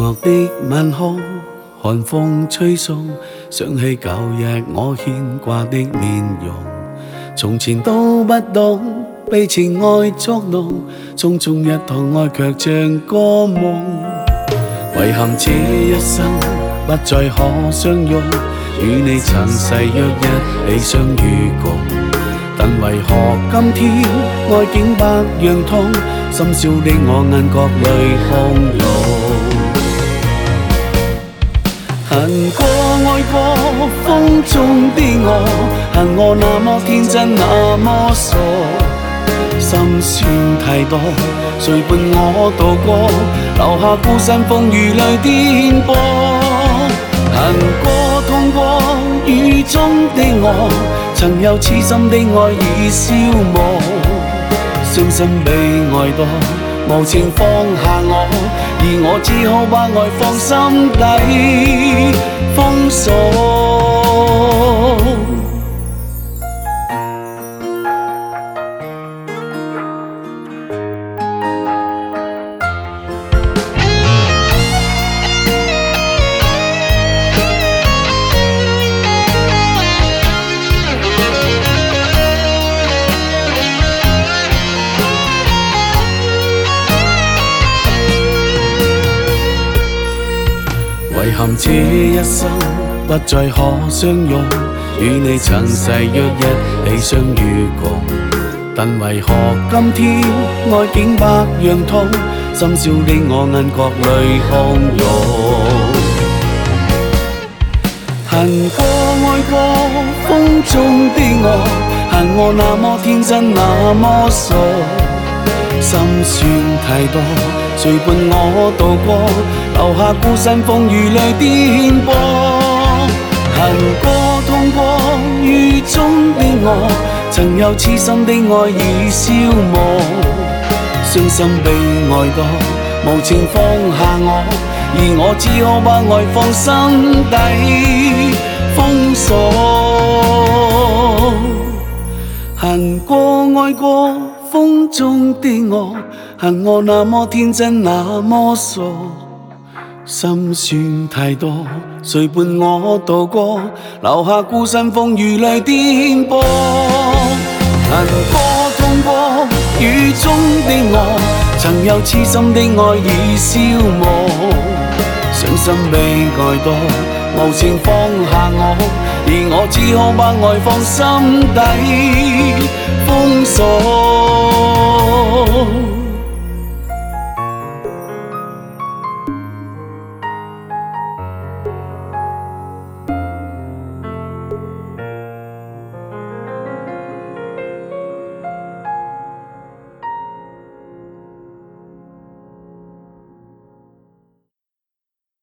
樂的晚空，寒風吹送，想起舊日我牽掛的面容。從前都不懂被情愛捉弄，匆匆一趟愛卻像個夢。遺憾這一生不再可相擁，與你曾誓約一起相與共。但為何今天愛竟百樣痛，深宵的我眼角淚洶湧。恨過愛過風中的我，恨我那麼天真那麼傻，心酸太多，誰伴我渡過，留下孤身風雨裏顛簸。恨過痛過雨中的我，曾有痴心的愛已消磨，傷心比愛多，無情放下我，而我只好把愛放心底封鎖。遺憾這一生不再可相擁，與你曾誓約一起相與共。但為何今天愛竟百樣痛，深宵的我眼角淚洶湧。恨過愛過風中的我，恨我那麼天真那麼傻，心酸太多，誰伴我渡過，留下孤身風雨裏顛簸。恨過痛過雨中的我，曾有痴心的愛已消磨，傷心比愛多，無情放下我，而我只好把愛放心底封鎖。恨過愛過風中的我，恨我那麼天真那麼傻，心酸太多，誰伴我渡過，留下孤身風雨裏顛簸。恨過痛過雨中的我，曾有痴心的愛已消磨，傷心比愛多，無情放下我，而我只好把愛放心底封鎖。